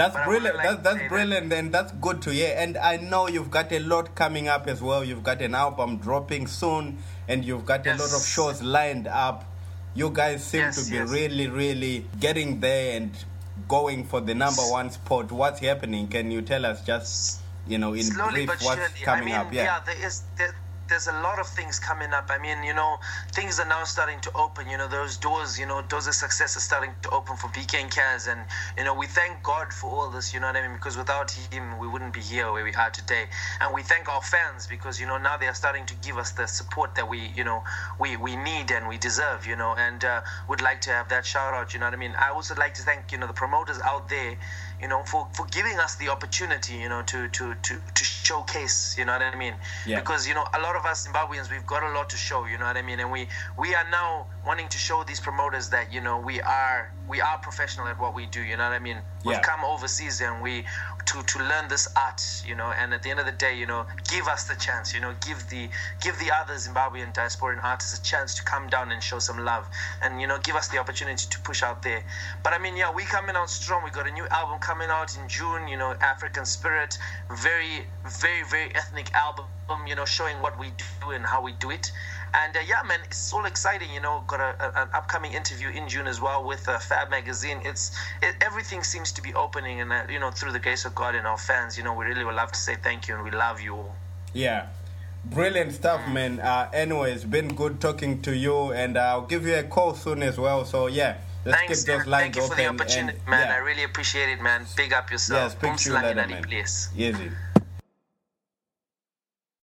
That's But brilliant. like That's brilliant, and that's good to hear. And I know you've got a lot coming up as well. You've got an album dropping soon, and you've got a lot of shows lined up. You guys seem to be really, really getting there and going for the number one spot. What's happening? Can you tell us just, in slowly brief but what's surely. coming up? Yeah, there's a lot of things coming up. I mean, things are now starting to open. Those doors of success are starting to open for BK and Kaz. And, we thank God for all this, you know what I mean? Because without him, we wouldn't be here where we are today. And we thank our fans because, now they are starting to give us the support that we need and we deserve, and would like to have that shout out, you know what I mean? I also like to thank, the promoters out there, for giving us the opportunity, to showcase, you know what I mean? Yeah. Because, a lot of us Zimbabweans, we've got a lot to show, you know what I mean? And we are now wanting to show these promoters that, we are professional at what we do, you know what I mean? We've come overseas and to learn this art, and at the end of the day, give us the chance, give the other Zimbabwean diasporan artists a chance to come down and show some love and, give us the opportunity to push out there. But I mean, we coming out strong. We got a new album coming out in June, African Spirit, very, very, very ethnic album, showing what we do and how we do it. And man, it's all exciting, got an upcoming interview in June as well with Fab Magazine. Everything seems to be opening, and through the grace of God and our fans, we really would love to say thank you, and we love you all. Yeah, brilliant stuff, man. Anyway, it's been good talking to you, and I'll give you a call soon as well. So yeah, let's keep those lines open. Thank you for the opportunity, man. I really appreciate it, man. Big up yourself. Yeah, speak to you later, man. Please. Easy.